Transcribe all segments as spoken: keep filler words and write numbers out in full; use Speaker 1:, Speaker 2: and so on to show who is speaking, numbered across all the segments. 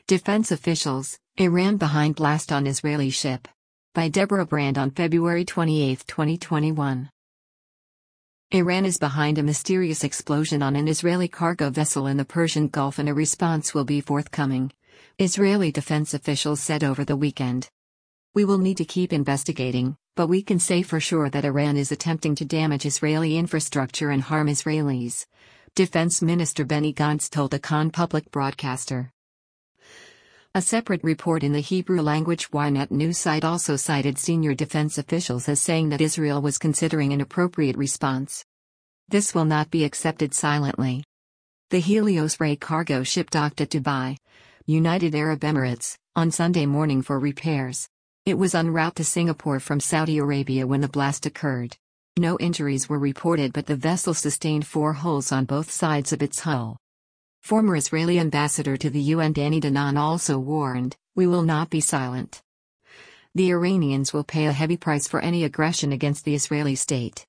Speaker 1: Defense officials, Iran behind blast on Israeli ship. By Deborah Brand on February twenty-eighth, twenty twenty-one. Iran is behind a mysterious explosion on an Israeli cargo vessel in the Persian Gulf and a response will be forthcoming, Israeli defense officials said over the weekend. We will need to keep investigating, but we can say for sure that Iran is attempting to damage Israeli infrastructure and harm Israelis, Defense Minister Benny Gantz told a Kan public broadcaster. A separate report in the Hebrew-language Ynet news site also cited senior defense officials as saying that Israel was considering an appropriate response. This will not be accepted silently. The Helios Ray cargo ship docked at Dubai, United Arab Emirates, on Sunday morning for repairs. It was en route to Singapore from Saudi Arabia when the blast occurred. No injuries were reported, but the vessel sustained four holes on both sides of its hull. Former Israeli ambassador to the U N Danny Danon also warned, "We will not be silent. The Iranians will pay a heavy price for any aggression against the Israeli state."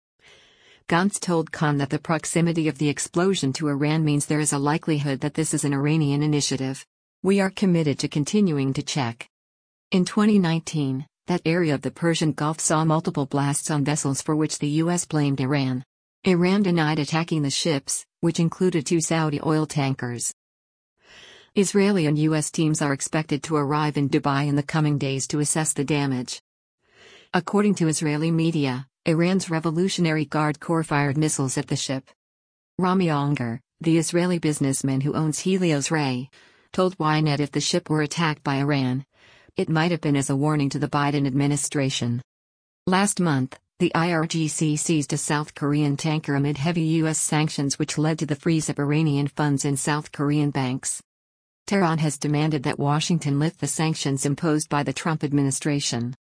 Speaker 1: Gantz told Kan that the proximity of the explosion to Iran means there is a likelihood that this is an Iranian initiative. "We are committed to continuing to check." In twenty nineteen, that area of the Persian Gulf saw multiple blasts on vessels for which the U S blamed Iran. Iran denied attacking the ships, which included two Saudi oil tankers. Israeli and U S teams are expected to arrive in Dubai in the coming days to assess the damage. According to Israeli media, Iran's Revolutionary Guard Corps fired missiles at the ship. Rami Onger, the Israeli businessman who owns Helios Ray, told Ynet if the ship were attacked by Iran, it might have been as a warning to the Biden administration. Last month, the I R G C seized a South Korean tanker amid heavy U S sanctions which led to the freeze of Iranian funds in South Korean banks. Tehran has demanded that Washington lift the sanctions imposed by the Trump administration.